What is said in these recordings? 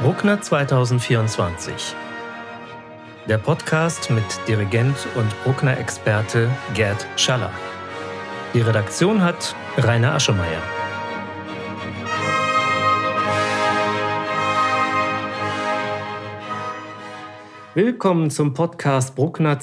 Bruckner 2024. Der Podcast mit Dirigent und Bruckner-Experte Gerd Schaller. Die Redaktion hat Rainer Aschemeier. Willkommen zum Podcast Bruckner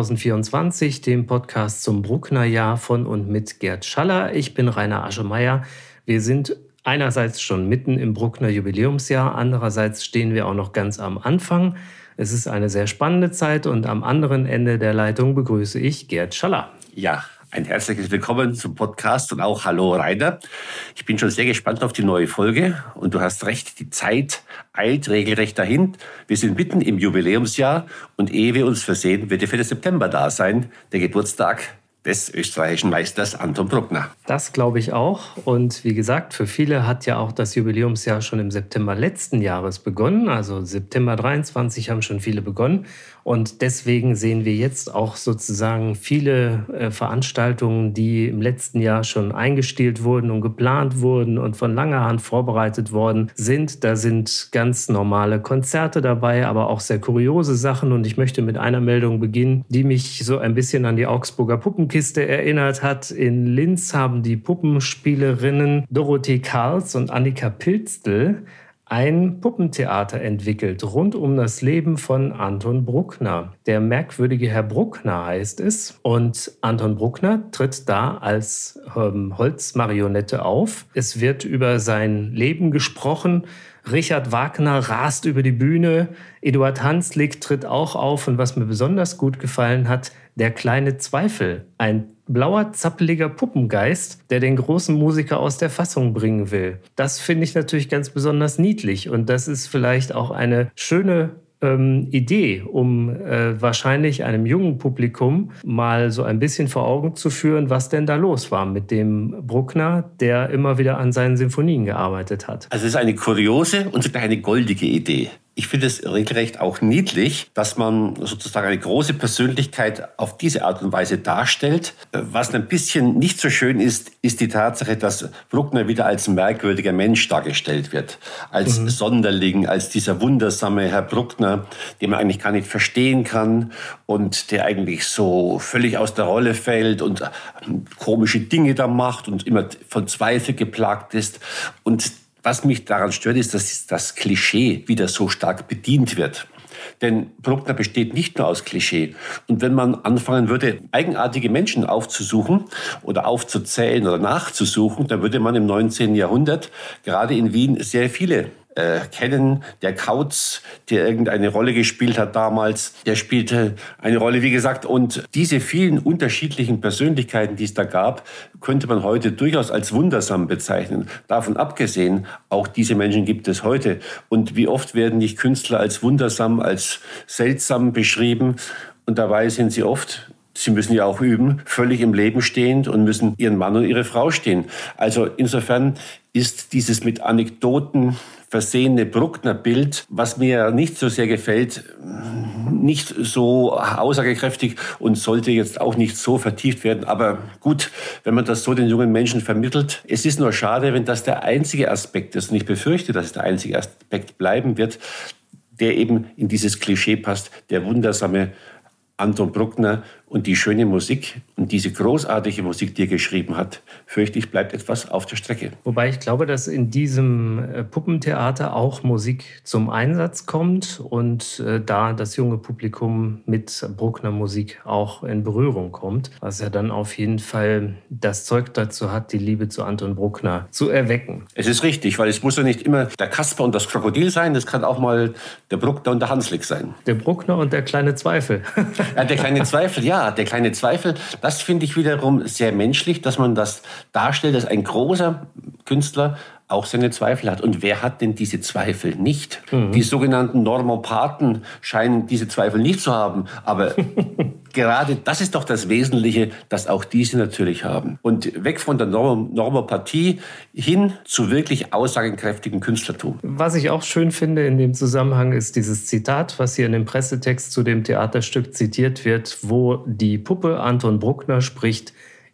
2024, dem Podcast zum Bruckner-Jahr von und mit Gerd Schaller. Ich bin Rainer Aschemeier. Wir sind einerseits schon mitten im Bruckner Jubiläumsjahr, andererseits stehen wir auch noch ganz am Anfang. Es ist eine sehr spannende Zeit und am anderen Ende der Leitung begrüße ich Gerd Schaller. Ja, ein herzliches Willkommen zum Podcast und auch hallo Rainer. Ich bin schon sehr gespannt auf die neue Folge und du hast recht, die Zeit eilt regelrecht dahin. Wir sind mitten im Jubiläumsjahr und ehe wir uns versehen, wird der 4. September da sein, der Geburtstag des österreichischen Meisters Anton Bruckner. Das glaube ich auch. Und wie gesagt, für viele hat ja auch das Jubiläumsjahr schon im September letzten Jahres begonnen. Also September 23 haben schon viele begonnen. Und deswegen sehen wir jetzt auch sozusagen viele Veranstaltungen, die im letzten Jahr schon eingestielt wurden und geplant wurden und von langer Hand vorbereitet worden sind. Da sind ganz normale Konzerte dabei, aber auch sehr kuriose Sachen. Und ich möchte mit einer Meldung beginnen, die mich so ein bisschen an die Augsburger Puppenkiste erinnert hat. In Linz haben die Puppenspielerinnen Dorothee Karls und Annika Pilstl ein Puppentheater entwickelt, rund um das Leben von Anton Bruckner. Der merkwürdige Herr Bruckner heißt es. Und Anton Bruckner tritt da als Holzmarionette auf. Es wird über sein Leben gesprochen. Richard Wagner rast über die Bühne. Eduard Hanslick tritt auch auf. Und was mir besonders gut gefallen hat, der kleine Zweifel. Ein blauer, zappeliger Puppengeist, der den großen Musiker aus der Fassung bringen will. Das finde ich natürlich ganz besonders niedlich. Und das ist vielleicht auch eine schöne Idee, um wahrscheinlich einem jungen Publikum mal so ein bisschen vor Augen zu führen, was denn da los war mit dem Bruckner, der immer wieder an seinen Sinfonien gearbeitet hat. Also es ist eine kuriose und sogar eine goldige Idee. Ich finde es regelrecht auch niedlich, dass man sozusagen eine große Persönlichkeit auf diese Art und Weise darstellt. Was ein bisschen nicht so schön ist, ist die Tatsache, dass Bruckner wieder als merkwürdiger Mensch dargestellt wird. Als Sonderling, als dieser wundersame Herr Bruckner, den man eigentlich gar nicht verstehen kann und der eigentlich so völlig aus der Rolle fällt und komische Dinge da macht und immer von Zweifel geplagt ist. Und was mich daran stört, ist, dass das Klischee wieder so stark bedient wird. Denn Bruckner besteht nicht nur aus Klischee. Und wenn man anfangen würde, eigenartige Menschen aufzusuchen oder aufzuzählen oder nachzusuchen, dann würde man im 19. Jahrhundert gerade in Wien sehr viele kennen. Der Kautz, der irgendeine Rolle gespielt hat damals, der spielte eine Rolle, wie gesagt. Und diese vielen unterschiedlichen Persönlichkeiten, die es da gab, könnte man heute durchaus als wundersam bezeichnen. Davon abgesehen, auch diese Menschen gibt es heute. Und wie oft werden nicht Künstler als wundersam, als seltsam beschrieben? Und dabei sind sie oft, sie müssen ja auch üben, völlig im Leben stehend und müssen ihren Mann und ihre Frau stehen. Also insofern ist dieses mit Anekdoten versehene Bruckner-Bild, was mir nicht so sehr gefällt, nicht so aussagekräftig und sollte jetzt auch nicht so vertieft werden. Aber gut, wenn man das so den jungen Menschen vermittelt. Es ist nur schade, wenn das der einzige Aspekt ist. Und ich befürchte, dass es der einzige Aspekt bleiben wird, der eben in dieses Klischee passt, der wundersame Anton Bruckner und die schöne Musik und diese großartige Musik, die er geschrieben hat, fürchte ich, bleibt etwas auf der Strecke. Wobei ich glaube, dass in diesem Puppentheater auch Musik zum Einsatz kommt und da das junge Publikum mit Bruckner Musik auch in Berührung kommt, was ja dann auf jeden Fall das Zeug dazu hat, die Liebe zu Anton Bruckner zu erwecken. Es ist richtig, weil es muss ja nicht immer der Kasper und das Krokodil sein, das kann auch mal der Bruckner und der Hanslick sein. Der Bruckner und der kleine Zweifel. Ja, der kleine Zweifel, ja. Der kleine Zweifel, das finde ich wiederum sehr menschlich, dass man das darstellt, dass ein großer Künstler auch seine Zweifel hat. Und wer hat denn diese Zweifel nicht? Die sogenannten Normopathen scheinen diese Zweifel nicht zu haben. Aber gerade das ist doch das Wesentliche, dass auch diese natürlich haben. Und weg von der Normopathie hin zu wirklich aussagekräftigem Künstlertum. Was ich auch schön finde in dem Zusammenhang ist dieses Zitat, was hier in dem Pressetext zu dem Theaterstück zitiert wird, wo die Puppe Anton Bruckner spricht: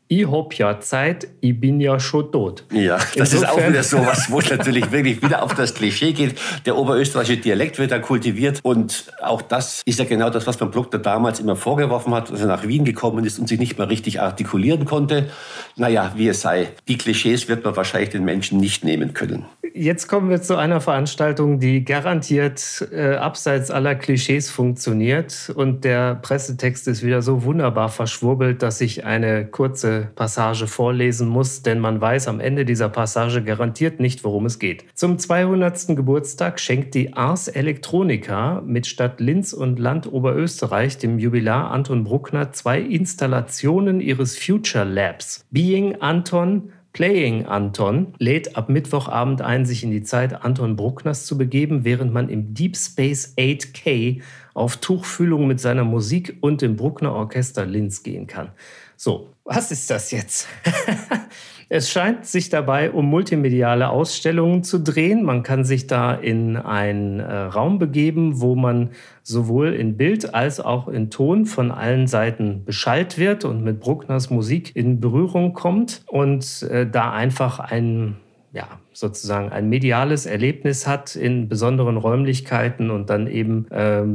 Ich hab ja Zeit, ich bin ja schon tot. Ja, das ist auch wieder so was, wo es natürlich wirklich wieder auf das Klischee geht. Der oberösterreichische Dialekt wird da kultiviert und auch das ist ja genau das, was man Bruckner damals immer vorgeworfen hat, dass er nach Wien gekommen ist und sich nicht mehr richtig artikulieren konnte. Naja, wie es sei, die Klischees wird man wahrscheinlich den Menschen nicht nehmen können. Jetzt kommen wir zu einer Veranstaltung, die garantiert abseits aller Klischees funktioniert. Und der Pressetext ist wieder so wunderbar verschwurbelt, dass ich eine kurze Passage vorlesen muss. Denn man weiß am Ende dieser Passage garantiert nicht, worum es geht. Zum 200. Geburtstag schenkt die Ars Electronica mit Stadt Linz und Land Oberösterreich dem Jubilar Anton Bruckner 2 Installationen ihres Future Labs. Being Anton, Playing Anton lädt ab Mittwochabend ein, sich in die Zeit Anton Bruckners zu begeben, während man im Deep Space 8K auf Tuchfühlung mit seiner Musik und dem Bruckner Orchester Linz gehen kann. So, was ist das jetzt? Es scheint sich dabei um multimediale Ausstellungen zu drehen. Man kann sich da in einen Raum begeben, wo man sowohl in Bild als auch in Ton von allen Seiten beschallt wird und mit Bruckners Musik in Berührung kommt und da einfach sozusagen ein mediales Erlebnis hat in besonderen Räumlichkeiten und dann eben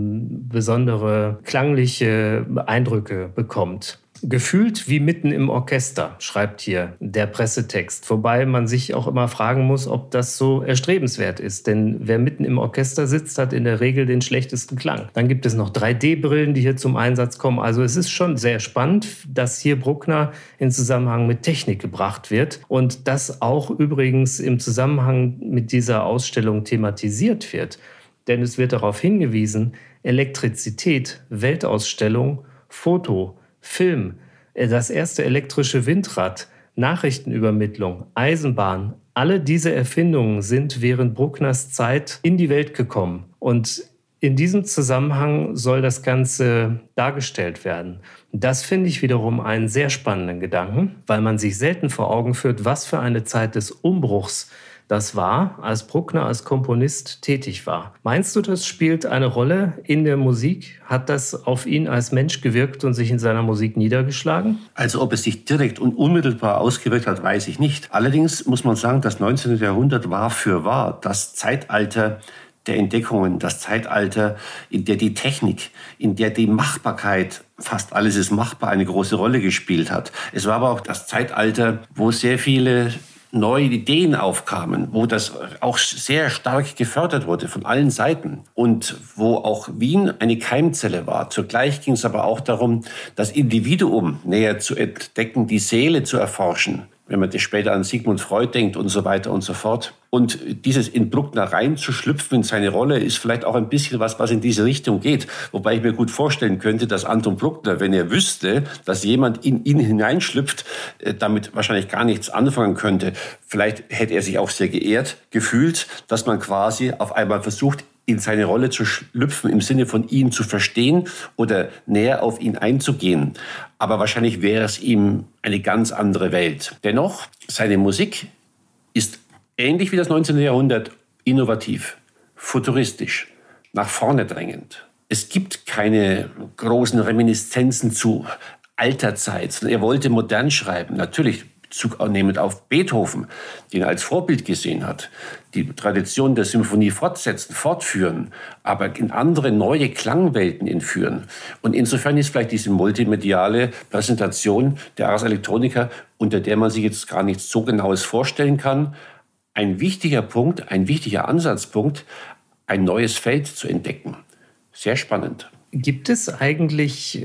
besondere klangliche Eindrücke bekommt. Gefühlt wie mitten im Orchester, schreibt hier der Pressetext. Wobei man sich auch immer fragen muss, ob das so erstrebenswert ist. Denn wer mitten im Orchester sitzt, hat in der Regel den schlechtesten Klang. Dann gibt es noch 3D-Brillen, die hier zum Einsatz kommen. Also es ist schon sehr spannend, dass hier Bruckner in Zusammenhang mit Technik gebracht wird. Und das auch übrigens im Zusammenhang mit dieser Ausstellung thematisiert wird. Denn es wird darauf hingewiesen, Elektrizität, Weltausstellung, Foto, Film, das erste elektrische Windrad, Nachrichtenübermittlung, Eisenbahn, alle diese Erfindungen sind während Bruckners Zeit in die Welt gekommen. Und in diesem Zusammenhang soll das Ganze dargestellt werden. Das finde ich wiederum einen sehr spannenden Gedanken, weil man sich selten vor Augen führt, was für eine Zeit des Umbruchs das war, als Bruckner als Komponist tätig war. Meinst du, das spielt eine Rolle in der Musik? Hat das auf ihn als Mensch gewirkt und sich in seiner Musik niedergeschlagen? Also ob es sich direkt und unmittelbar ausgewirkt hat, weiß ich nicht. Allerdings muss man sagen, das 19. Jahrhundert war fürwahr das Zeitalter der Entdeckungen, das Zeitalter, in der die Technik, in der die Machbarkeit, fast alles ist machbar, eine große Rolle gespielt hat. Es war aber auch das Zeitalter, wo sehr viele neue Ideen aufkamen, wo das auch sehr stark gefördert wurde von allen Seiten und wo auch Wien eine Keimzelle war. Zugleich ging es aber auch darum, das Individuum näher zu entdecken, die Seele zu erforschen, wenn man das später an Sigmund Freud denkt und so weiter und so fort. Und dieses in Bruckner reinzuschlüpfen in seine Rolle ist vielleicht auch ein bisschen was in diese Richtung geht. Wobei ich mir gut vorstellen könnte, dass Anton Bruckner, wenn er wüsste, dass jemand in ihn hineinschlüpft, damit wahrscheinlich gar nichts anfangen könnte. Vielleicht hätte er sich auch sehr geehrt gefühlt, dass man quasi auf einmal versucht, in seine Rolle zu schlüpfen, im Sinne von ihn zu verstehen oder näher auf ihn einzugehen. Aber wahrscheinlich wäre es ihm eine ganz andere Welt. Dennoch, seine Musik ist ähnlich wie das 19. Jahrhundert innovativ, futuristisch, nach vorne drängend. Es gibt keine großen Reminiszenzen zu alter Zeit. Er wollte modern schreiben, natürlich Bezug nehmend auf Beethoven, den er als Vorbild gesehen hat, die Tradition der Symphonie fortführen, aber in andere neue Klangwelten entführen. Und insofern ist vielleicht diese multimediale Präsentation der Ars Electronica, unter der man sich jetzt gar nichts so Genaues vorstellen kann, ein wichtiger Punkt, ein wichtiger Ansatzpunkt, ein neues Feld zu entdecken. Sehr spannend. Gibt es eigentlich,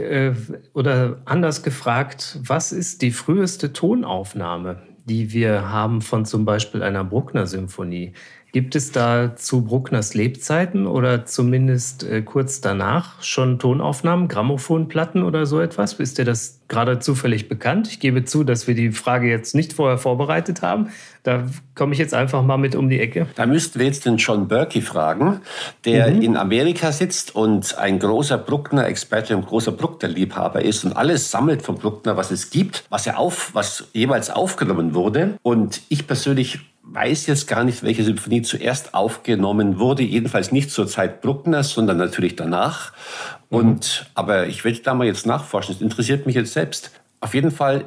oder anders gefragt, was ist die früheste Tonaufnahme, die wir haben von zum Beispiel einer Bruckner-Symphonie? Gibt es da zu Bruckners Lebzeiten oder zumindest kurz danach schon Tonaufnahmen, Grammophonplatten oder so etwas? Ist dir das gerade zufällig bekannt? Ich gebe zu, dass wir die Frage jetzt nicht vorher vorbereitet haben. Da komme ich jetzt einfach mal mit um die Ecke. Da müssten wir jetzt den John Berkey fragen, der in Amerika sitzt und ein großer Bruckner-Experte und großer Bruckner-Liebhaber ist und alles sammelt von Bruckner, was es gibt, was jeweils aufgenommen wurde. Und ich persönlich weiß jetzt gar nicht, welche Symphonie zuerst aufgenommen wurde. Jedenfalls nicht zur Zeit Bruckners, sondern natürlich danach. Aber ich werde da mal jetzt nachforschen. Das interessiert mich jetzt selbst. Auf jeden Fall ist es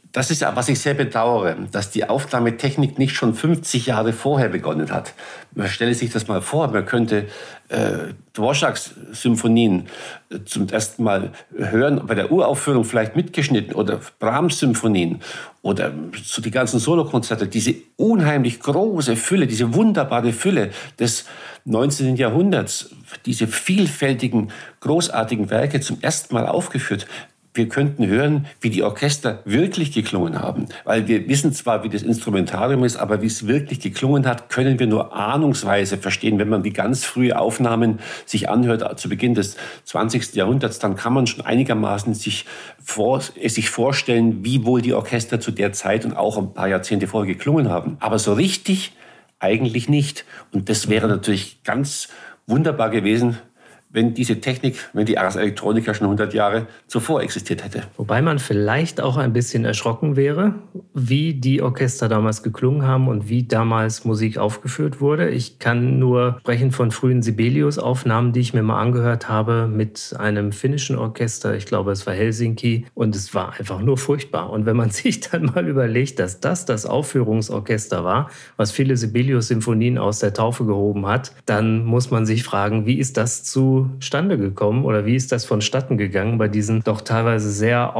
Das ist ja, was ich sehr bedauere, dass die Aufnahmetechnik nicht schon 50 Jahre vorher begonnen hat. Man stelle sich das mal vor, man könnte Dvořáks Symphonien zum ersten Mal hören, bei der Uraufführung vielleicht mitgeschnitten oder Brahms Symphonien oder so die ganzen Solokonzerte, diese unheimlich große Fülle, diese wunderbare Fülle des 19. Jahrhunderts, diese vielfältigen, großartigen Werke zum ersten Mal aufgeführt. Wir könnten hören, wie die Orchester wirklich geklungen haben. Weil wir wissen zwar, wie das Instrumentarium ist, aber wie es wirklich geklungen hat, können wir nur ahnungsweise verstehen. Wenn man die ganz frühen Aufnahmen sich anhört, zu Beginn des 20. Jahrhunderts, dann kann man schon einigermaßen sich vorstellen, wie wohl die Orchester zu der Zeit und auch ein paar Jahrzehnte vorher geklungen haben. Aber so richtig eigentlich nicht. Und das wäre natürlich ganz wunderbar gewesen, wenn diese Technik, wenn die Ars Electronica schon 100 Jahre zuvor existiert hätte. Wobei man vielleicht auch ein bisschen erschrocken wäre, wie die Orchester damals geklungen haben und wie damals Musik aufgeführt wurde. Ich kann nur sprechen von frühen Sibelius-Aufnahmen, die ich mir mal angehört habe mit einem finnischen Orchester. Ich glaube, es war Helsinki und es war einfach nur furchtbar. Und wenn man sich dann mal überlegt, dass das Aufführungsorchester war, was viele Sibelius-Symphonien aus der Taufe gehoben hat, dann muss man sich fragen, wie ist das zustande gekommen oder wie ist das vonstatten gegangen bei diesen doch teilweise sehr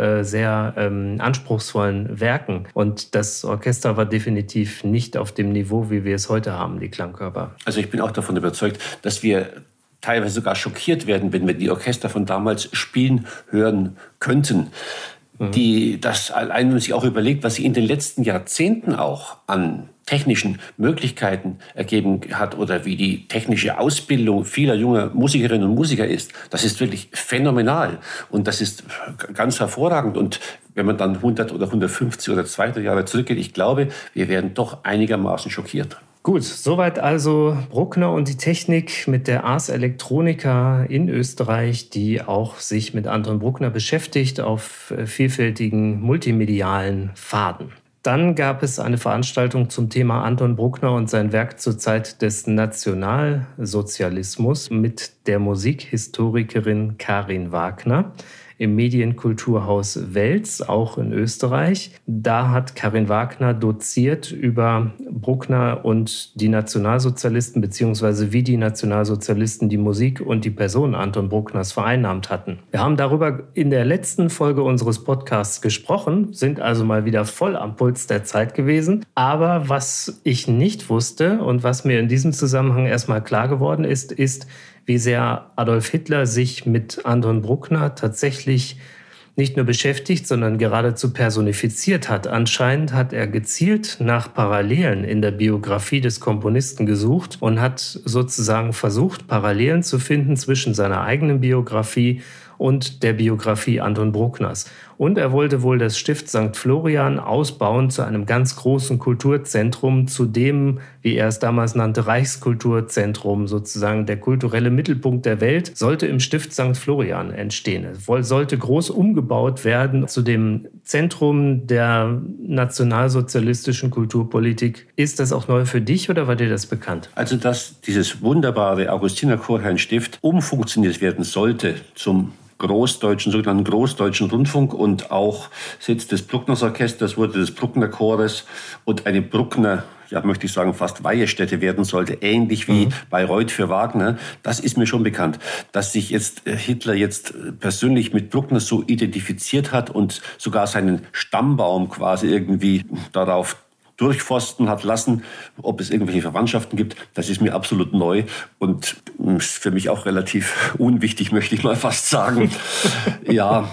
anspruchsvollen Werken. Und das Orchester war definitiv nicht auf dem Niveau, wie wir es heute haben, die Klangkörper. Also ich bin auch davon überzeugt, dass wir teilweise sogar schockiert werden, wenn wir die Orchester von damals spielen hören könnten. Die das allein sich auch überlegt, was sie in den letzten Jahrzehnten auch an technischen Möglichkeiten ergeben hat oder wie die technische Ausbildung vieler junger Musikerinnen und Musiker ist. Das ist wirklich phänomenal und das ist ganz hervorragend. Und wenn man dann 100 oder 150 oder 200 Jahre zurückgeht, ich glaube, wir werden doch einigermaßen schockiert. Gut, soweit also Bruckner und die Technik mit der Ars Electronica in Österreich, die auch sich mit Anton Bruckner beschäftigt auf vielfältigen multimedialen Pfaden. Dann gab es eine Veranstaltung zum Thema Anton Bruckner und sein Werk zur Zeit des Nationalsozialismus mit der Musikhistorikerin Karin Wagner im Medienkulturhaus Wels, auch in Österreich. Da hat Karin Wagner doziert über Bruckner und die Nationalsozialisten, beziehungsweise wie die Nationalsozialisten die Musik und die Person Anton Bruckners vereinnahmt hatten. Wir haben darüber in der letzten Folge unseres Podcasts gesprochen, sind also mal wieder voll am Puls der Zeit gewesen. Aber was ich nicht wusste und was mir in diesem Zusammenhang erstmal klar geworden ist, wie sehr Adolf Hitler sich mit Anton Bruckner tatsächlich nicht nur beschäftigt, sondern geradezu personifiziert hat. Anscheinend hat er gezielt nach Parallelen in der Biografie des Komponisten gesucht und hat sozusagen versucht, Parallelen zu finden zwischen seiner eigenen Biografie und der Biografie Anton Bruckners. Und er wollte wohl das Stift St. Florian ausbauen zu einem ganz großen Kulturzentrum, zu dem, wie er es damals nannte, Reichskulturzentrum, sozusagen der kulturelle Mittelpunkt der Welt, sollte im Stift St. Florian entstehen. Es sollte groß umgebaut werden zu dem Zentrum der nationalsozialistischen Kulturpolitik. Ist das auch neu für dich oder war dir das bekannt? Also, dass dieses wunderbare Augustinerchorherrn-Stift umfunktioniert werden sollte zum sogenannten Großdeutschen Rundfunk und auch Sitz des Bruckners Orchesters wurde des Bruckner Chores und eine Bruckner, möchte ich sagen, fast Weihestätte werden sollte, ähnlich wie Bayreuth für Wagner. Das ist mir schon bekannt. Dass sich Hitler jetzt persönlich mit Bruckner so identifiziert hat und sogar seinen Stammbaum quasi irgendwie darauf durchforsten hat lassen, ob es irgendwelche Verwandtschaften gibt, das ist mir absolut neu und für mich auch relativ unwichtig, möchte ich mal fast sagen. Ja,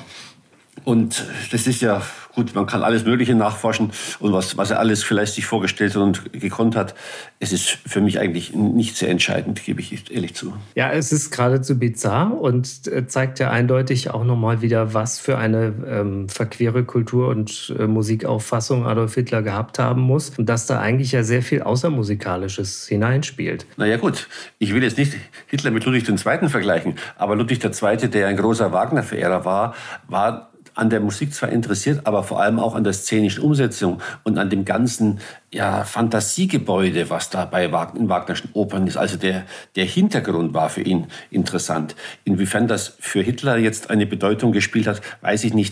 und das ist ja gut, man kann alles Mögliche nachforschen und was er alles vielleicht sich vorgestellt hat und gekonnt hat. Es ist für mich eigentlich nicht sehr entscheidend, gebe ich ehrlich zu. Ja, es ist geradezu bizarr und zeigt ja eindeutig auch nochmal wieder, was für eine verquere Kultur- und Musikauffassung Adolf Hitler gehabt haben muss und dass da eigentlich ja sehr viel Außermusikalisches hineinspielt. Naja gut, ich will jetzt nicht Hitler mit Ludwig II. Vergleichen, aber Ludwig II., der ein großer Wagner-Verehrer war an der Musik zwar interessiert, aber vor allem auch an der szenischen Umsetzung und an dem ganzen Fantasiegebäude, was da in Wagnerschen Opern ist. Also der Hintergrund war für ihn interessant. Inwiefern das für Hitler jetzt eine Bedeutung gespielt hat, weiß ich nicht.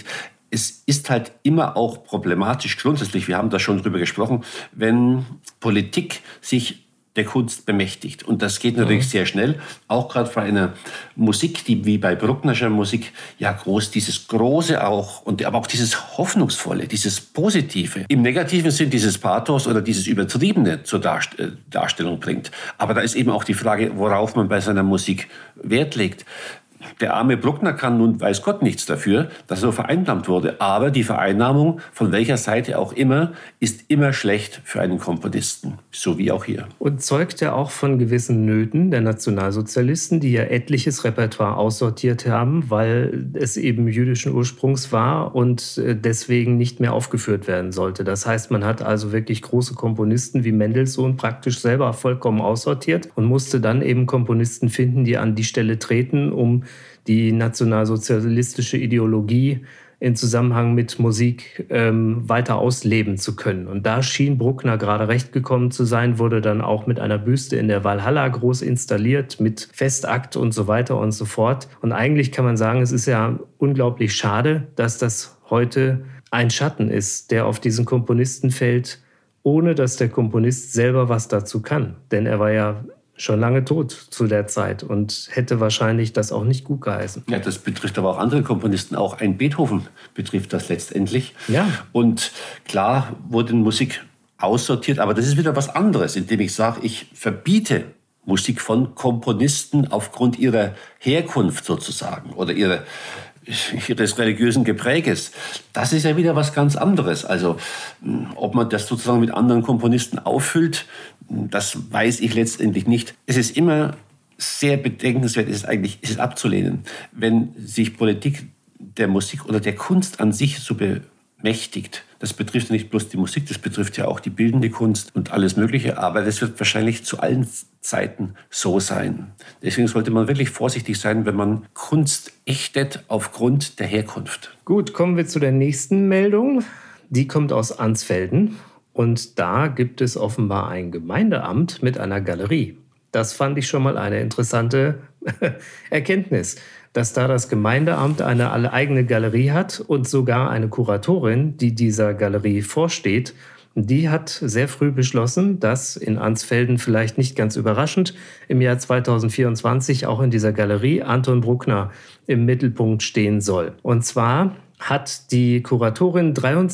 es ist halt immer auch problematisch grundsätzlich, wir haben da schon drüber gesprochen, wenn Politik sich der Kunst bemächtigt. Und das geht natürlich sehr schnell, auch gerade bei einer Musik, die wie bei Brucknerscher Musik ja dieses Große auch, aber auch dieses Hoffnungsvolle, dieses Positive. Im negativen Sinn dieses Pathos oder dieses Übertriebene zur Darstellung bringt. Aber da ist eben auch die Frage, worauf man bei seiner Musik Wert legt. Der arme Bruckner kann nun, weiß Gott, nichts dafür, dass er so vereinnahmt wurde. Aber die Vereinnahmung, von welcher Seite auch immer, ist immer schlecht für einen Komponisten. So wie auch hier. Und zeugt ja auch von gewissen Nöten der Nationalsozialisten, die ja etliches Repertoire aussortiert haben, weil es eben jüdischen Ursprungs war und deswegen nicht mehr aufgeführt werden sollte. Das heißt, man hat also wirklich große Komponisten wie Mendelssohn praktisch selber vollkommen aussortiert und musste dann eben Komponisten finden, die an die Stelle treten, um die nationalsozialistische Ideologie in Zusammenhang mit Musik weiter ausleben zu können. Und da schien Bruckner gerade recht gekommen zu sein, wurde dann auch mit einer Büste in der Walhalla groß installiert, mit Festakt und so weiter und so fort. Und eigentlich kann man sagen, es ist ja unglaublich schade, dass das heute ein Schatten ist, der auf diesen Komponisten fällt, ohne dass der Komponist selber was dazu kann. Denn er war ja schon lange tot zu der Zeit und hätte wahrscheinlich das auch nicht gut geheißen. Ja, das betrifft aber auch andere Komponisten. Auch ein Beethoven betrifft das letztendlich. Ja. Und klar wurde Musik aussortiert, aber das ist wieder was anderes, indem ich sage, ich verbiete Musik von Komponisten aufgrund ihrer Herkunft sozusagen oder ihres religiösen Gepräges. Das ist ja wieder was ganz anderes. Also ob man das sozusagen mit anderen Komponisten auffüllt, das weiß ich letztendlich nicht. Es ist immer sehr bedenkenswert, ist es abzulehnen, wenn sich Politik der Musik oder der Kunst an sich so bemächtigt. Das betrifft ja nicht bloß die Musik, das betrifft ja auch die bildende Kunst und alles Mögliche. Aber das wird wahrscheinlich zu allen Zeiten so sein. Deswegen sollte man wirklich vorsichtig sein, wenn man Kunst ächtet aufgrund der Herkunft. Gut, kommen wir zu der nächsten Meldung. Die kommt aus Ansfelden. Und da gibt es offenbar ein Gemeindeamt mit einer Galerie. Das fand ich schon mal eine interessante Erkenntnis, dass da das Gemeindeamt eine eigene Galerie hat und sogar eine Kuratorin, die dieser Galerie vorsteht. Die hat sehr früh beschlossen, dass in Ansfelden, vielleicht nicht ganz überraschend, im Jahr 2024 auch in dieser Galerie Anton Bruckner im Mittelpunkt stehen soll. Und zwar hat die Kuratorin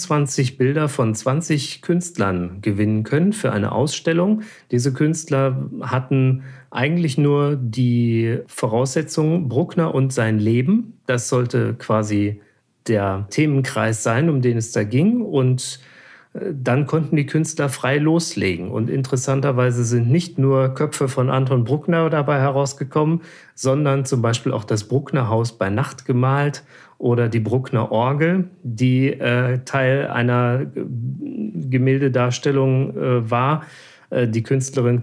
23 Bilder von 20 Künstlern gewinnen können für eine Ausstellung. Diese Künstler hatten eigentlich nur die Voraussetzung Bruckner und sein Leben. Das sollte quasi der Themenkreis sein, um den es da ging. Und dann konnten die Künstler frei loslegen. Und interessanterweise sind nicht nur Köpfe von Anton Bruckner dabei herausgekommen, sondern zum Beispiel auch das Bruckner-Haus bei Nacht gemalt oder die Bruckner Orgel, die Teil einer Gemäldedarstellung war. Die Künstlerin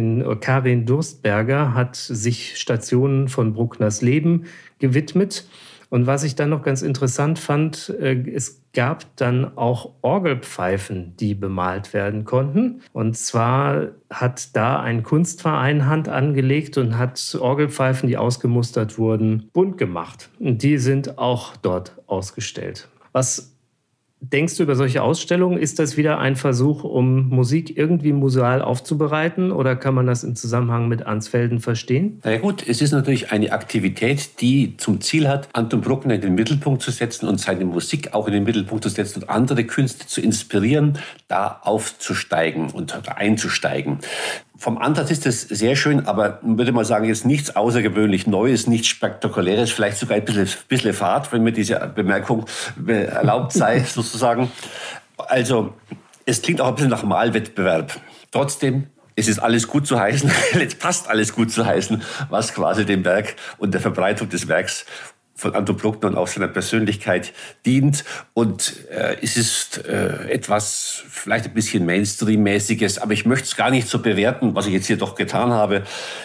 Karin Durstberger hat sich Stationen von Bruckners Leben gewidmet. Und was ich dann noch ganz interessant fand, es gab dann auch Orgelpfeifen, die bemalt werden konnten. Und zwar hat da ein Kunstverein Hand angelegt und hat Orgelpfeifen, die ausgemustert wurden, bunt gemacht. Und die sind auch dort ausgestellt. Was denkst du über solche Ausstellungen? Ist das wieder ein Versuch, um Musik irgendwie museal aufzubereiten, oder kann man das im Zusammenhang mit Ansfelden verstehen? Na ja gut, es ist natürlich eine Aktivität, die zum Ziel hat, Anton Bruckner in den Mittelpunkt zu setzen und seine Musik auch in den Mittelpunkt zu setzen und andere Künste zu inspirieren, da aufzusteigen und einzusteigen. Vom Ansatz ist es sehr schön, aber ich würde mal sagen, jetzt nichts außergewöhnlich Neues, nichts Spektakuläres, vielleicht sogar ein bisschen Fahrt, wenn mir diese Bemerkung erlaubt sei, sozusagen. Also, es klingt auch ein bisschen nach Malwettbewerb. Trotzdem, es ist alles gut zu heißen, fast alles gut zu heißen, was quasi dem Werk und der Verbreitung des Werks von Anton Bruckner und auch seiner Persönlichkeit dient. Und es ist etwas vielleicht ein bisschen Mainstream-mäßiges, aber ich möchte es gar nicht so bewerten, was ich jetzt hier doch getan habe.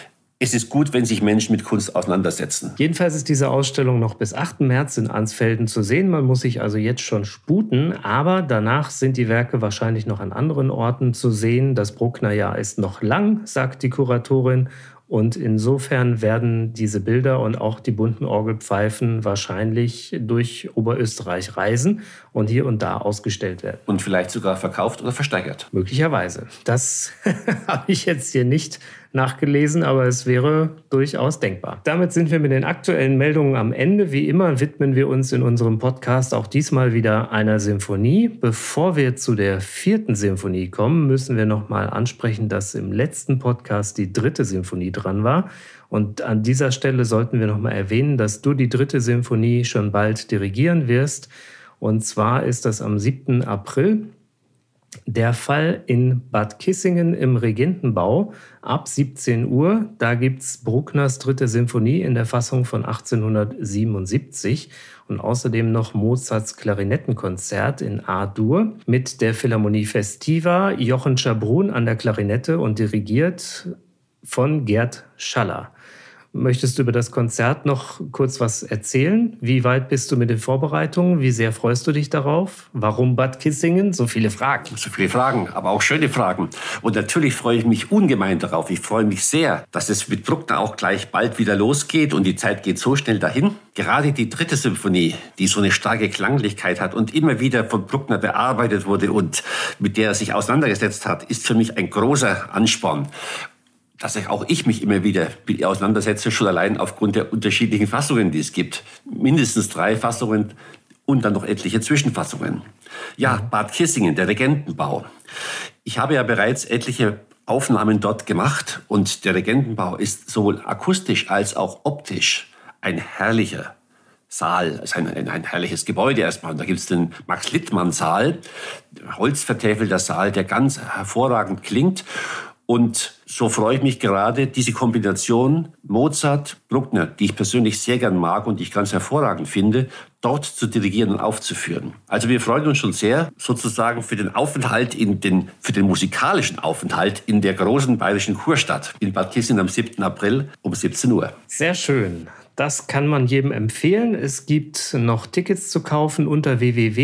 Es ist gut, wenn sich Menschen mit Kunst auseinandersetzen. Jedenfalls ist diese Ausstellung noch bis 8. März in Ansfelden zu sehen. Man muss sich also jetzt schon sputen, aber danach sind die Werke wahrscheinlich noch an anderen Orten zu sehen. Das Brucknerjahr ist noch lang, sagt die Kuratorin. Und insofern werden diese Bilder und auch die bunten Orgelpfeifen wahrscheinlich durch Oberösterreich reisen und hier und da ausgestellt werden. Und vielleicht sogar verkauft oder versteigert. Möglicherweise. Das habe ich jetzt hier nicht nachgelesen, aber es wäre durchaus denkbar. Damit sind wir mit den aktuellen Meldungen am Ende. Wie immer widmen wir uns in unserem Podcast auch diesmal wieder einer Symphonie. Bevor wir zu der 4. Symphonie kommen, müssen wir nochmal ansprechen, dass im letzten Podcast die 3. Symphonie dran war. Und an dieser Stelle sollten wir nochmal erwähnen, dass du die 3. Symphonie schon bald dirigieren wirst. Und zwar ist das am 7. April. Der Fall in Bad Kissingen im Regentenbau ab 17 Uhr. Da gibt es Bruckners 3. Symphonie in der Fassung von 1877 und außerdem noch Mozarts Klarinettenkonzert in A-Dur mit der Philharmonie Festiva, Jochen Schabrun an der Klarinette und dirigiert von Gerd Schaller. Möchtest du über das Konzert noch kurz was erzählen? Wie weit bist du mit den Vorbereitungen? Wie sehr freust du dich darauf? Warum Bad Kissingen? So viele Fragen. So viele Fragen, aber auch schöne Fragen. Und natürlich freue ich mich ungemein darauf. Ich freue mich sehr, dass es mit Bruckner auch gleich bald wieder losgeht und die Zeit geht so schnell dahin. Gerade die 3. Symphonie, die so eine starke Klanglichkeit hat und immer wieder von Bruckner bearbeitet wurde und mit der er sich auseinandergesetzt hat, ist für mich ein großer Ansporn. Dass auch ich mich immer wieder mit ihr auseinandersetze, schon allein aufgrund der unterschiedlichen Fassungen, die es gibt. Mindestens 3 Fassungen und dann noch etliche Zwischenfassungen. Ja, Bad Kissingen, der Regentenbau. Ich habe ja bereits etliche Aufnahmen dort gemacht und der Regentenbau ist sowohl akustisch als auch optisch ein herrlicher Saal, also ein herrliches Gebäude erstmal. Und da gibt es den Max-Littmann-Saal, holzvertäfelter Saal, der ganz hervorragend klingt. Und so freue ich mich gerade, diese Kombination Mozart, Bruckner, die ich persönlich sehr gern mag und die ich ganz hervorragend finde, dort zu dirigieren und aufzuführen. Also wir freuen uns schon sehr sozusagen für den Aufenthalt für den musikalischen Aufenthalt in der großen bayerischen Kurstadt in Bad Kissingen am 7. April um 17 Uhr. Sehr schön. Das kann man jedem empfehlen. Es gibt noch Tickets zu kaufen unter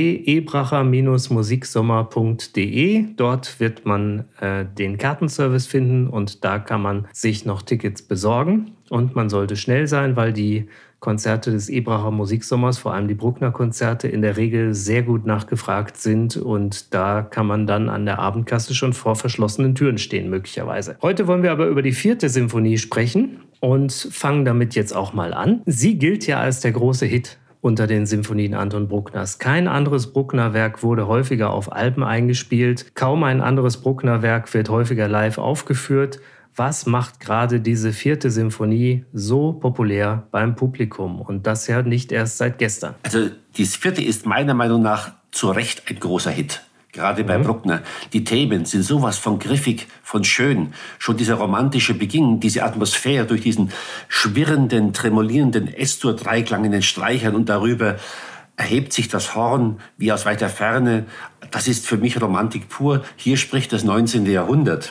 www.ebracher-musiksommer.de. Dort wird man den Kartenservice finden und da kann man sich noch Tickets besorgen. Und man sollte schnell sein, weil die Konzerte des Ebracher Musiksommers, vor allem die Bruckner-Konzerte, in der Regel sehr gut nachgefragt sind. Und da kann man dann an der Abendkasse schon vor verschlossenen Türen stehen, möglicherweise. Heute wollen wir aber über die 4. Symphonie sprechen und fangen damit jetzt auch mal an. Sie gilt ja als der große Hit unter den Symphonien Anton Bruckners. Kein anderes Bruckner-Werk wurde häufiger auf Alben eingespielt. Kaum ein anderes Bruckner-Werk wird häufiger live aufgeführt. Was macht gerade diese 4. Symphonie so populär beim Publikum? Und das ja nicht erst seit gestern. Also die 4. ist meiner Meinung nach zu Recht ein großer Hit. Gerade bei Bruckner. Die Themen sind sowas von griffig, von schön. Schon dieser romantische Beginn, diese Atmosphäre durch diesen schwirrenden, tremolierenden S-Dur-Dreiklang in den Streichern und darüber erhebt sich das Horn wie aus weiter Ferne. Das ist für mich Romantik pur. Hier spricht das 19. Jahrhundert.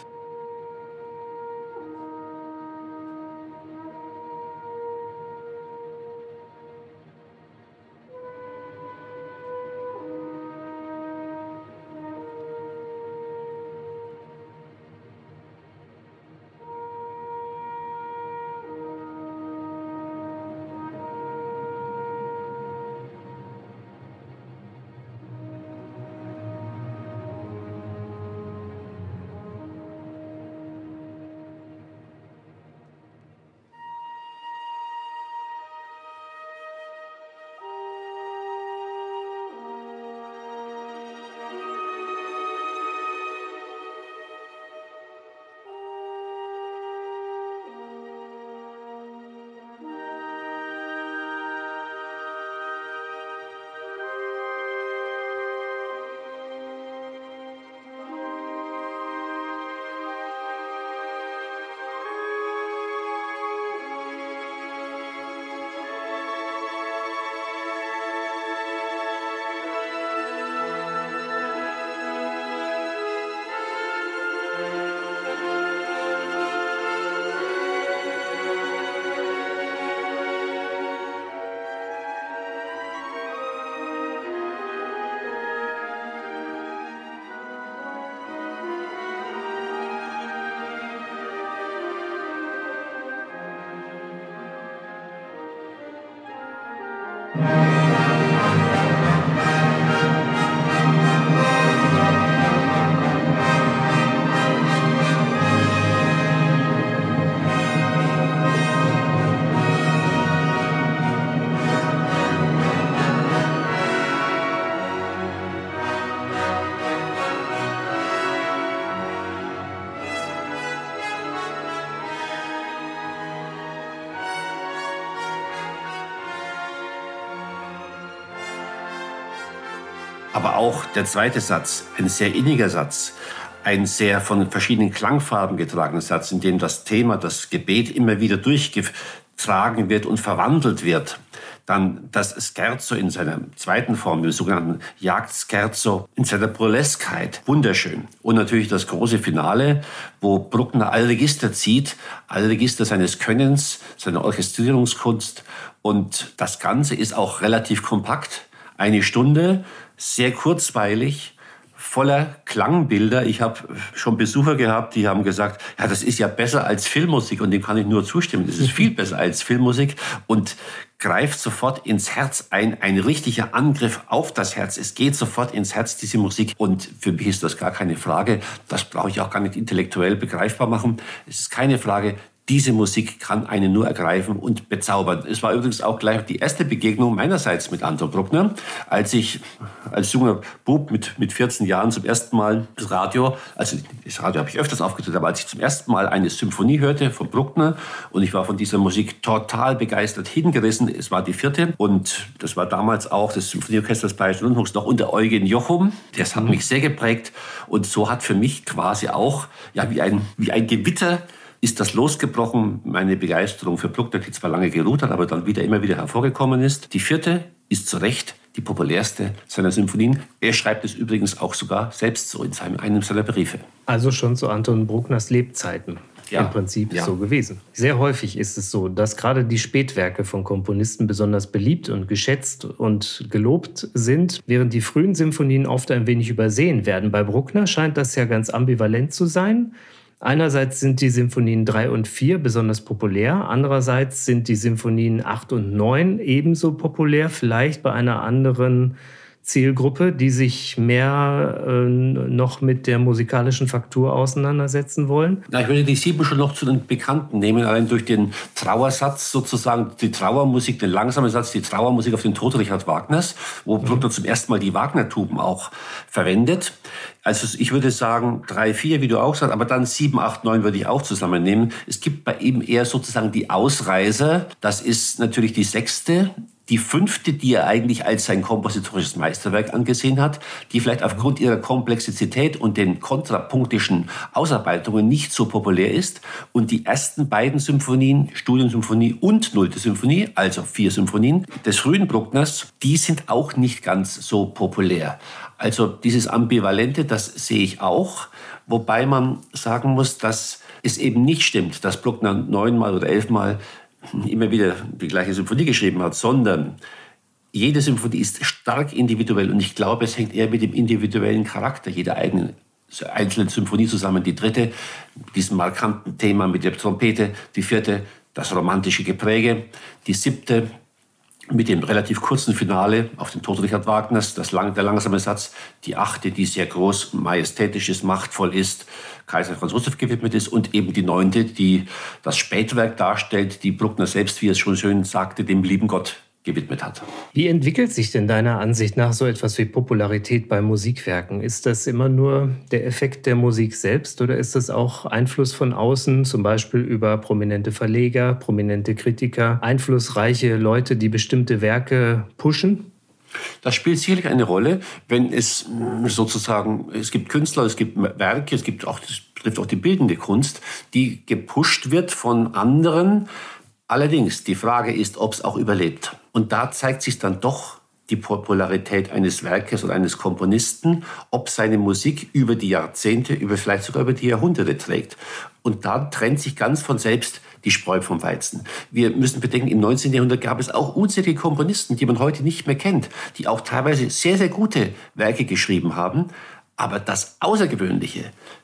Aber auch der zweite Satz, ein sehr inniger Satz, ein sehr von verschiedenen Klangfarben getragener Satz, in dem das Thema, das Gebet immer wieder durchgetragen wird und verwandelt wird. Dann das Scherzo in seiner zweiten Form, dem sogenannten Jagdscherzo, in seiner Burleskheit. Wunderschön. Und natürlich das große Finale, wo Bruckner alle Register zieht, alle Register seines Könnens, seiner Orchestrierungskunst. Und das Ganze ist auch relativ kompakt. 1 Stunde, sehr kurzweilig, voller Klangbilder. Ich habe schon Besucher gehabt, die haben gesagt, ja, das ist ja besser als Filmmusik, und dem kann ich nur zustimmen. Das ist viel besser als Filmmusik und greift sofort ins Herz ein richtiger Angriff auf das Herz. Es geht sofort ins Herz, diese Musik, und für mich ist das gar keine Frage. Das brauche ich auch gar nicht intellektuell begreifbar machen. Es ist keine Frage. Diese Musik kann einen nur ergreifen und bezaubern. Es war übrigens auch gleich die erste Begegnung meinerseits mit Anton Bruckner, als ich als junger Bub mit 14 Jahren zum ersten Mal das Radio habe ich öfters aufgetreten, aber als ich zum ersten Mal eine Symphonie hörte von Bruckner, und ich war von dieser Musik total begeistert hingerissen. Es war die 4. und das war damals auch das Symphonieorchester des Bayerischen Rundfunks noch unter Eugen Jochum. Das hat mich sehr geprägt, und so hat für mich quasi auch wie ein Gewitter ist das losgebrochen, meine Begeisterung für Bruckner, die zwar lange geruht hat, aber dann immer wieder hervorgekommen ist. Die 4. ist zu Recht die populärste seiner Symphonien. Er schreibt es übrigens auch sogar selbst so in einem seiner Briefe. Also schon zu Anton Bruckners Lebzeiten. Ja, im Prinzip so gewesen. Sehr häufig ist es so, dass gerade die Spätwerke von Komponisten besonders beliebt und geschätzt und gelobt sind, während die frühen Symphonien oft ein wenig übersehen werden. Bei Bruckner scheint das ja ganz ambivalent zu sein. Einerseits sind die Symphonien 3 und 4 besonders populär, andererseits sind die Symphonien 8 und 9 ebenso populär, vielleicht bei einer anderen Zielgruppe, die sich mehr noch mit der musikalischen Faktur auseinandersetzen wollen? Na, ich würde die 7 schon noch zu den Bekannten nehmen, allein durch den Trauersatz sozusagen, die Trauermusik, den langsamen Satz, die Trauermusik auf den Tod Richard Wagners, wo Bruckner zum ersten Mal die Wagner-Tuben auch verwendet. Also ich würde sagen 3, 4, wie du auch sagst, aber dann 7, 8, 9 würde ich auch zusammennehmen. Es gibt bei ihm eher sozusagen die Ausreißer. Das ist natürlich die 6., die 5., die er eigentlich als sein kompositorisches Meisterwerk angesehen hat, die vielleicht aufgrund ihrer Komplexität und den kontrapunktischen Ausarbeitungen nicht so populär ist. Und die ersten beiden Symphonien, Studiensymphonie und 0. Symphonie, also 4 Symphonien des frühen Bruckners, die sind auch nicht ganz so populär. Also dieses Ambivalente, das sehe ich auch, wobei man sagen muss, dass es eben nicht stimmt, dass Bruckner 9-mal oder 11-mal immer wieder die gleiche Symphonie geschrieben hat, sondern jede Symphonie ist stark individuell, und ich glaube, es hängt eher mit dem individuellen Charakter jeder einzelnen Symphonie zusammen. Die 3., mit diesem markanten Thema mit der Trompete, die 4., das romantische Gepräge, die 7., mit dem relativ kurzen Finale auf den Tod Richard Wagners, der langsame Satz, die 8., die sehr groß, majestätisch ist, machtvoll ist, Kaiser Franz Josef gewidmet ist, und eben die 9., die das Spätwerk darstellt, die Bruckner selbst, wie es schon schön sagte, dem lieben Gott gewidmet hat. Wie entwickelt sich denn deiner Ansicht nach so etwas wie Popularität bei Musikwerken? Ist das immer nur der Effekt der Musik selbst, oder ist das auch Einfluss von außen, zum Beispiel über prominente Verleger, prominente Kritiker, einflussreiche Leute, die bestimmte Werke pushen? Das spielt sicherlich eine Rolle, wenn es sozusagen, es gibt Künstler, es gibt Werke, das betrifft auch die bildende Kunst, die gepusht wird von anderen. Allerdings, die Frage ist, ob es auch überlebt. Und da zeigt sich dann doch die Popularität eines Werkes oder eines Komponisten, ob seine Musik über die Jahrzehnte, vielleicht sogar über die Jahrhunderte trägt. Und da trennt sich ganz von selbst die Spreu vom Weizen. Wir müssen bedenken, im 19. Jahrhundert gab es auch unzählige Komponisten, die man heute nicht mehr kennt, die auch teilweise sehr, sehr gute Werke geschrieben haben. Aber das Außergewöhnliche,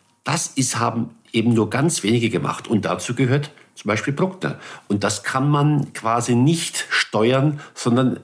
haben eben nur ganz wenige gemacht. Und dazu gehört zum Beispiel Bruckner. Und das kann man quasi nicht steuern, sondern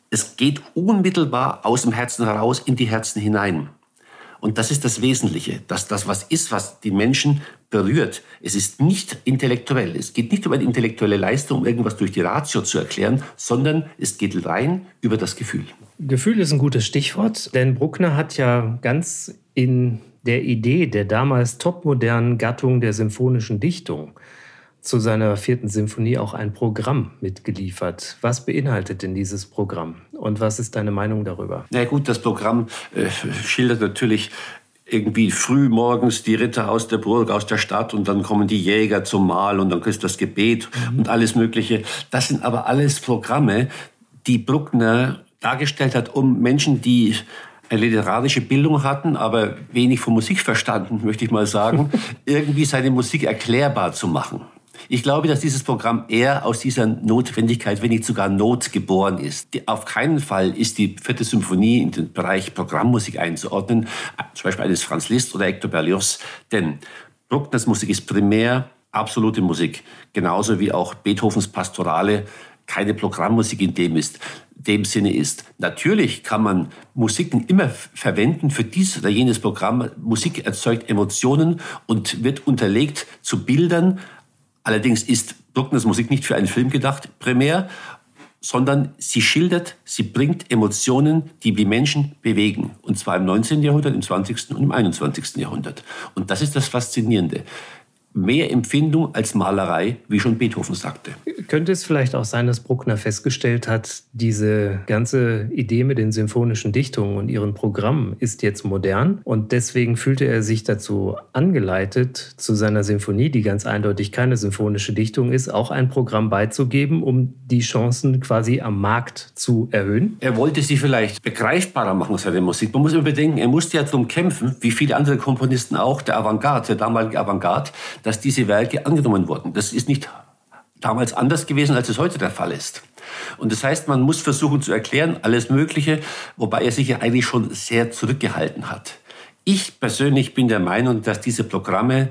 Es geht unmittelbar aus dem Herzen heraus in die Herzen hinein. Und das ist das Wesentliche, dass das was ist, was die Menschen berührt. Es ist nicht intellektuell. Es geht nicht um eine intellektuelle Leistung, um irgendwas durch die Ratio zu erklären, sondern es geht rein über das Gefühl. Gefühl ist ein gutes Stichwort, denn Bruckner hat ja ganz in der Idee der damals topmodernen Gattung der symphonischen Dichtung zu seiner 4. Symphonie auch ein Programm mitgeliefert. Was beinhaltet denn dieses Programm und was ist deine Meinung darüber? Na gut, das Programm schildert natürlich irgendwie früh morgens die Ritter aus der Burg, aus der Stadt und dann kommen die Jäger zum Mahl und dann ist das Gebet und alles Mögliche. Das sind aber alles Programme, die Bruckner dargestellt hat, um Menschen, die eine literarische Bildung hatten, aber wenig von Musik verstanden, möchte ich mal sagen, irgendwie seine Musik erklärbar zu machen. Ich glaube, dass dieses Programm eher aus dieser Notwendigkeit, wenn nicht sogar Not geboren ist. Auf keinen Fall ist die 4. Symphonie in den Bereich Programmmusik einzuordnen, zum Beispiel eines Franz Liszt oder Hector Berlioz, denn Bruckners Musik ist primär absolute Musik, genauso wie auch Beethovens Pastorale keine Programmmusik in dem Sinne ist. Natürlich kann man Musiken immer verwenden für dies oder jenes Programm. Musik erzeugt Emotionen und wird unterlegt zu Bildern. Allerdings ist Bruckners Musik nicht für einen Film gedacht, primär, sondern sie schildert, sie bringt Emotionen, die die Menschen bewegen. Und zwar im 19. Jahrhundert, im 20. und im 21. Jahrhundert. Und das ist das Faszinierende. Mehr Empfindung als Malerei, wie schon Beethoven sagte. Könnte es vielleicht auch sein, dass Bruckner festgestellt hat, diese ganze Idee mit den symphonischen Dichtungen und ihren Programmen ist jetzt modern und deswegen fühlte er sich dazu angeleitet, zu seiner Symphonie, die ganz eindeutig keine symphonische Dichtung ist, auch ein Programm beizugeben, um die Chancen quasi am Markt zu erhöhen? Er wollte sie vielleicht begreifbarer machen, seine Musik. Man muss immer bedenken, er musste ja darum kämpfen, wie viele andere Komponisten auch, der Avantgarde, der damaligen Avantgarde, dass diese Werke angenommen wurden. Das ist nicht damals anders gewesen, als es heute der Fall ist. Und das heißt, man muss versuchen zu erklären, alles Mögliche, wobei er sich ja eigentlich schon sehr zurückgehalten hat. Ich persönlich bin der Meinung, dass diese Programme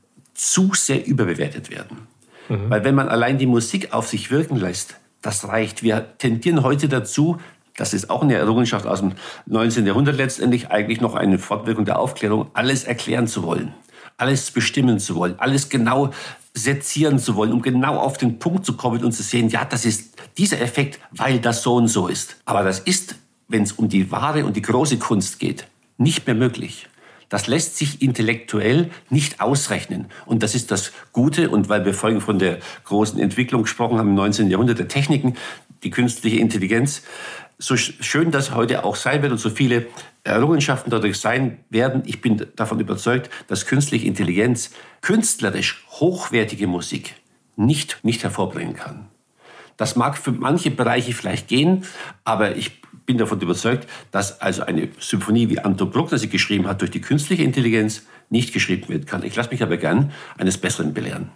zu sehr überbewertet werden. Weil wenn man allein die Musik auf sich wirken lässt, das reicht. Wir tendieren heute dazu, das ist auch eine Errungenschaft aus dem 19. Jahrhundert letztendlich, eigentlich noch eine Fortwirkung der Aufklärung, alles erklären zu wollen. Alles bestimmen zu wollen, alles genau sezieren zu wollen, um genau auf den Punkt zu kommen und zu sehen, ja, das ist dieser Effekt, weil das so und so ist. Aber das ist, wenn es um die wahre und die große Kunst geht, nicht mehr möglich. Das lässt sich intellektuell nicht ausrechnen. Und das ist das Gute. Und weil wir vorhin von der großen Entwicklung gesprochen haben im 19. Jahrhundert, der Techniken, die künstliche Intelligenz, so schön das heute auch sein wird und so viele Errungenschaften dadurch sein werden, ich bin davon überzeugt, dass künstliche Intelligenz künstlerisch hochwertige Musik nicht hervorbringen kann. Das mag für manche Bereiche vielleicht gehen, aber ich bin davon überzeugt, dass also eine Symphonie, wie Anton Bruckner sie geschrieben hat, durch die künstliche Intelligenz nicht geschrieben werden kann. Ich lasse mich aber gern eines Besseren belehren.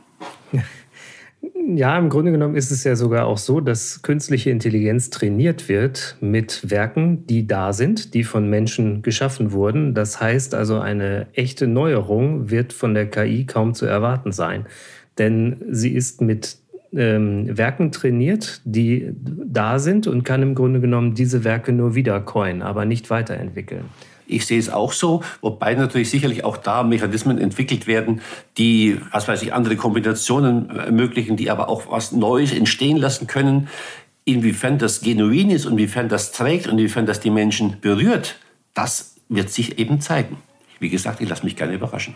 Ja, im Grunde genommen ist es ja sogar auch so, dass künstliche Intelligenz trainiert wird mit Werken, die da sind, die von Menschen geschaffen wurden. Das heißt also, eine echte Neuerung wird von der KI kaum zu erwarten sein. Denn sie ist mit Werken trainiert, die da sind und kann im Grunde genommen diese Werke nur wiedercoinen, aber nicht weiterentwickeln. Ich sehe es auch so, wobei natürlich sicherlich auch da Mechanismen entwickelt werden, die, was weiß ich, andere Kombinationen ermöglichen, die aber auch was Neues entstehen lassen können. Inwiefern das genuin ist, inwiefern das trägt und inwiefern das die Menschen berührt, das wird sich eben zeigen. Wie gesagt, ich lasse mich gerne überraschen.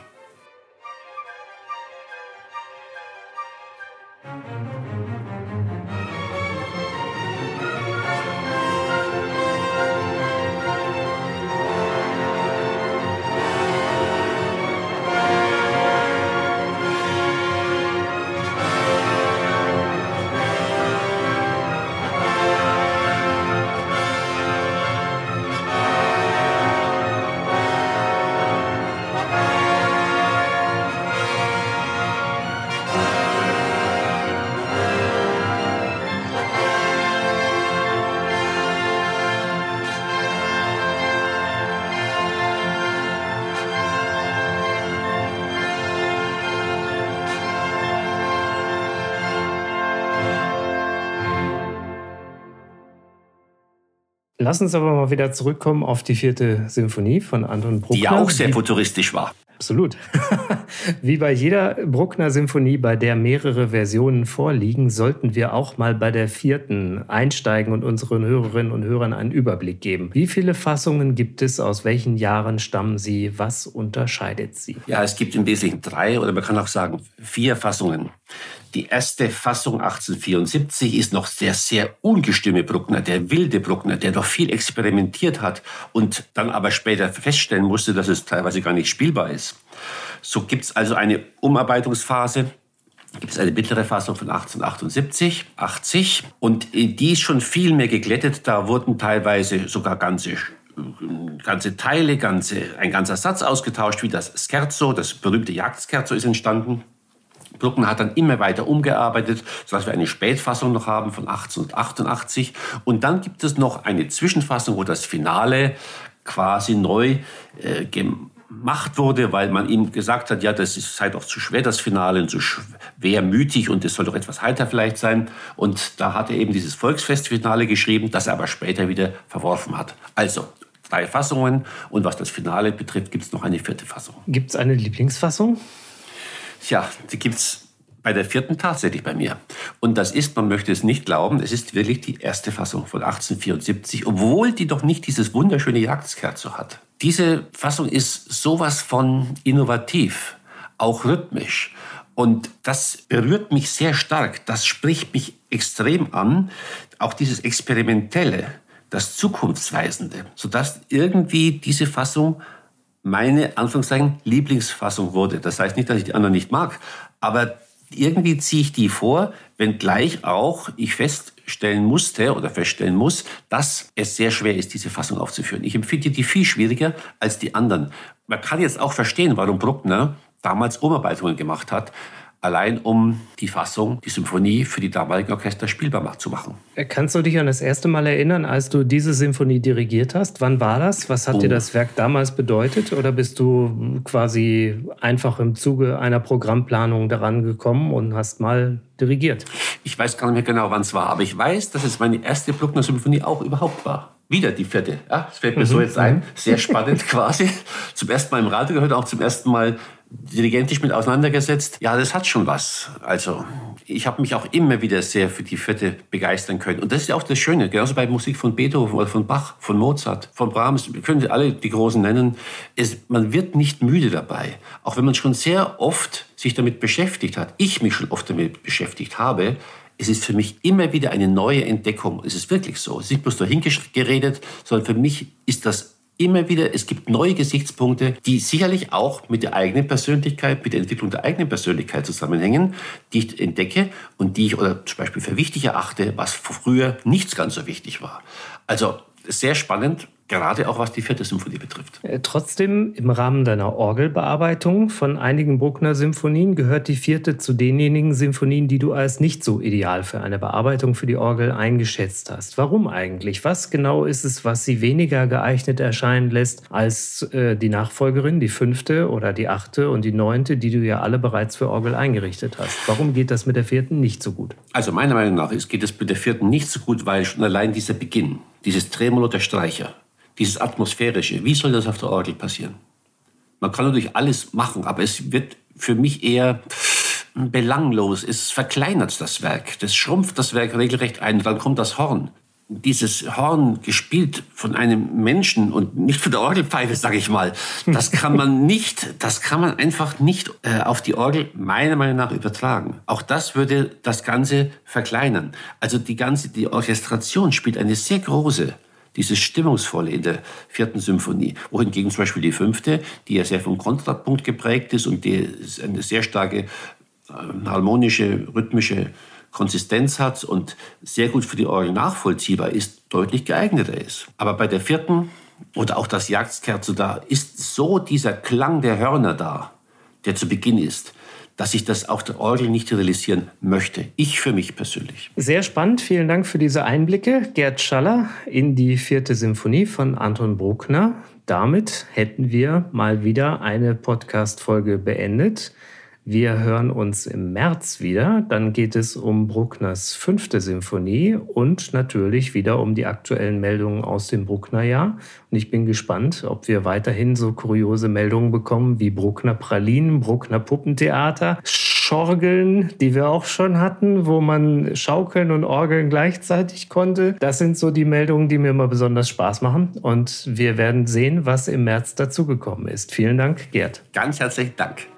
Lass uns aber mal wieder zurückkommen auf die 4. Symphonie von Anton Bruckner. Die ja auch sehr futuristisch war. Absolut. Wie bei jeder Bruckner-Symphonie, bei der mehrere Versionen vorliegen, sollten wir auch mal bei der 4. einsteigen und unseren Hörerinnen und Hörern einen Überblick geben. Wie viele Fassungen gibt es? Aus welchen Jahren stammen sie? Was unterscheidet sie? Ja, es gibt im Wesentlichen 3 oder man kann auch sagen 4 Fassungen. Die erste Fassung 1874 ist noch der sehr ungestüme Bruckner, der wilde Bruckner, der noch viel experimentiert hat und dann aber später feststellen musste, dass es teilweise gar nicht spielbar ist. So gibt es also eine Umarbeitungsphase, gibt es eine mittlere Fassung von 1878, 80 und die ist schon viel mehr geglättet. Da wurden teilweise sogar ganze Teile, ein ganzer Satz ausgetauscht, wie das Scherzo, das berühmte Jagdscherzo ist entstanden. Bruckner hat dann immer weiter umgearbeitet, sodass wir eine Spätfassung noch haben von 1888. Und dann gibt es noch eine Zwischenfassung, wo das Finale quasi neu gemacht wurde, weil man ihm gesagt hat, ja, das sei doch zu schwer, das Finale, und zu schwermütig und es soll doch etwas heiter vielleicht sein. Und da hat er eben dieses Volksfestfinale geschrieben, das er aber später wieder verworfen hat. Also 3 Fassungen und was das Finale betrifft, gibt es noch eine 4. Fassung. Gibt es eine Lieblingsfassung? Tja, die gibt es bei der 4. tatsächlich bei mir. Und das ist, man möchte es nicht glauben, es ist wirklich die erste Fassung von 1874, obwohl die doch nicht dieses wunderschöne Jagdscherzo hat. Diese Fassung ist sowas von innovativ, auch rhythmisch. Und das berührt mich sehr stark, das spricht mich extrem an, auch dieses Experimentelle, das Zukunftsweisende, sodass irgendwie diese Fassung meine, Anführungszeichen, Lieblingsfassung wurde. Das heißt nicht, dass ich die anderen nicht mag, aber irgendwie ziehe ich die vor, wenngleich auch ich feststellen muss, dass es sehr schwer ist, diese Fassung aufzuführen. Ich empfinde die viel schwieriger als die anderen. Man kann jetzt auch verstehen, warum Bruckner damals Umarbeitungen gemacht hat, allein um die Fassung, die Symphonie für die damaligen Orchester spielbar zu machen. Kannst du dich an das erste Mal erinnern, als du diese Symphonie dirigiert hast? Wann war das? Was hat dir das Werk damals bedeutet? Oder bist du quasi einfach im Zuge einer Programmplanung daran gekommen und hast mal dirigiert? Ich weiß gar nicht mehr genau, wann es war, aber ich weiß, dass es meine erste Bruckner-Symphonie auch überhaupt war. Wieder die 4. Ja, das fällt mir so jetzt ein. Sehr spannend quasi. Zum ersten Mal im Radio gehört, auch zum ersten Mal dirigentisch mit auseinandergesetzt. Ja, das hat schon was. Also ich habe mich auch immer wieder sehr für die 4. begeistern können. Und das ist ja auch das Schöne, genauso bei Musik von Beethoven oder von Bach, von Mozart, von Brahms. Wir können alle die Großen nennen. Man wird nicht müde dabei. Auch wenn man schon sehr oft sich damit beschäftigt hat. Ich mich schon oft damit beschäftigt habe. Es ist für mich immer wieder eine neue Entdeckung. Es ist wirklich so. Es ist nicht bloß dahin geredet, sondern für mich ist das immer wieder, es gibt neue Gesichtspunkte, die sicherlich auch mit der eigenen Persönlichkeit, mit der Entwicklung der eigenen Persönlichkeit zusammenhängen, die ich entdecke und die ich oder zum Beispiel für wichtig erachte, was früher nicht ganz so wichtig war. Also sehr spannend. Gerade auch was die 4. Symphonie betrifft. Trotzdem, im Rahmen deiner Orgelbearbeitung von einigen Bruckner-Symphonien gehört die 4. zu denjenigen Symphonien, die du als nicht so ideal für eine Bearbeitung für die Orgel eingeschätzt hast. Warum eigentlich? Was genau ist es, was sie weniger geeignet erscheinen lässt als die Nachfolgerin, die 5. oder die 8. und die 9., die du ja alle bereits für Orgel eingerichtet hast? Warum geht das mit der 4. nicht so gut? Also meiner Meinung nach geht es mit der 4. nicht so gut, weil schon allein dieser Beginn, dieses Tremolo der Streicher, dieses Atmosphärische, wie soll das auf der Orgel passieren? Man kann natürlich alles machen, aber es wird für mich eher belanglos. Es verkleinert das Werk, das schrumpft das Werk regelrecht ein. Dann kommt das Horn. Dieses Horn gespielt von einem Menschen und nicht von der Orgelpfeife, sage ich mal, das kann man einfach nicht auf die Orgel meiner Meinung nach übertragen. Auch das würde das Ganze verkleinern. Also die Orchestration spielt eine sehr große, dieses Stimmungsvolle in der 4. Symphonie, wohingegen zum Beispiel die 5., die ja sehr vom Kontrapunkt geprägt ist und die eine sehr starke harmonische, rhythmische Konsistenz hat und sehr gut für die Orgel nachvollziehbar ist, deutlich geeigneter ist. Aber bei der 4. oder auch das Jagdscherzo, da ist so dieser Klang der Hörner da, der zu Beginn ist, dass ich das auf der Orgel nicht realisieren möchte. Ich für mich persönlich. Sehr spannend. Vielen Dank für diese Einblicke, Gerd Schaller, in die 4. Symphonie von Anton Bruckner. Damit hätten wir mal wieder eine Podcast-Folge beendet. Wir hören uns im März wieder. Dann geht es um Bruckners 5. Symphonie und natürlich wieder um die aktuellen Meldungen aus dem Bruckner-Jahr. Und ich bin gespannt, ob wir weiterhin so kuriose Meldungen bekommen wie Bruckner Pralinen, Bruckner Puppentheater, Schorgeln, die wir auch schon hatten, wo man schaukeln und orgeln gleichzeitig konnte. Das sind so die Meldungen, die mir immer besonders Spaß machen. Und wir werden sehen, was im März dazugekommen ist. Vielen Dank, Gerd. Ganz herzlichen Dank.